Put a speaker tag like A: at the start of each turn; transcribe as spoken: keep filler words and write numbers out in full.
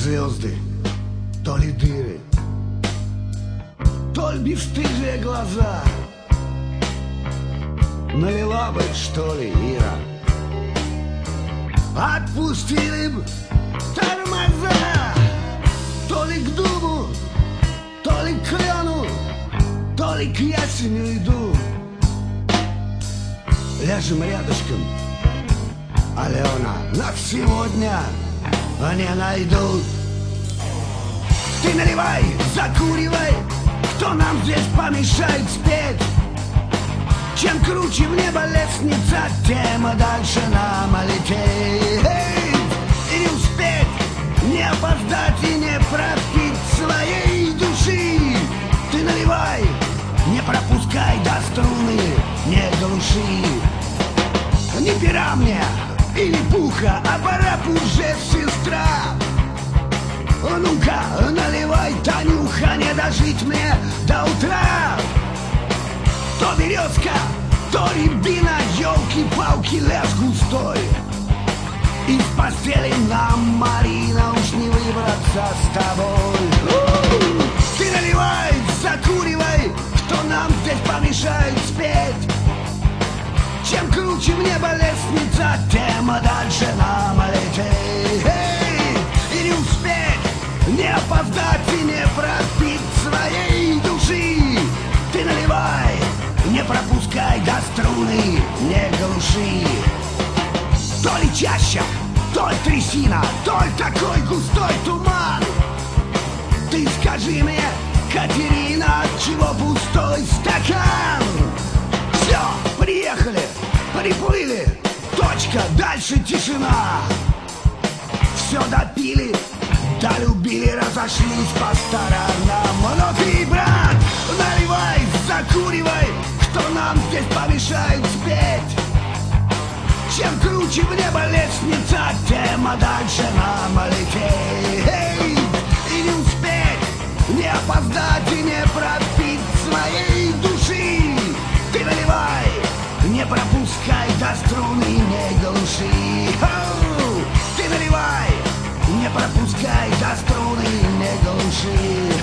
A: звезды, то ли дыры, то ли бесстыжие глаза. Налила бы, что ли, Ира, отпустили б тормоза. То ли к дубу, то ли к клену, то ли к ясеню иду. Ляжем рядышком, Алена, на сегодня они найдут. Ты наливай, закуривай, кто нам здесь помешает спеть? Чем круче в небо лестница, тем дальше нам лететь. Эй, и не успеть, не опоздать и не пропить своей души. Ты наливай, не пропускай до струны, не глуши. Не пера мне или пуха, а пора б уже, сестра. Ну-ка, наливай, Танюха, не дожить мне до утра. То березка, то рябина, елки-палки, лес густой. Из постели нам, Марина, уж не выбраться с тобой. Ты наливай, закуривай, кто нам здесь помешает спеть? Чем круче в небо лестница, тем дальше нам лететь. Эй, и не успеть, не опоздать и не пропить своей души. Ты наливай, не пропускай до струны, не глуши. То ли чаще, то ли трясина, то ли такой густой туман. Ты скажи мне, Катерина, отчего пустой стакан? Все, приехали, приплыли, точка, дальше тишина. Все допили, долюбили, разошлись по сторонам. Но ты, брат, наливай, закуривай, кто нам здесь помешает спеть? Чем круче в небо лестница, тем дальше нам лететь. Эй, и не успеть, не опоздать и не пропить своей души. Ты наливай, не пропускай до струны, не глуши. Оу, ты наливай, не пропускай до струны, не глуши.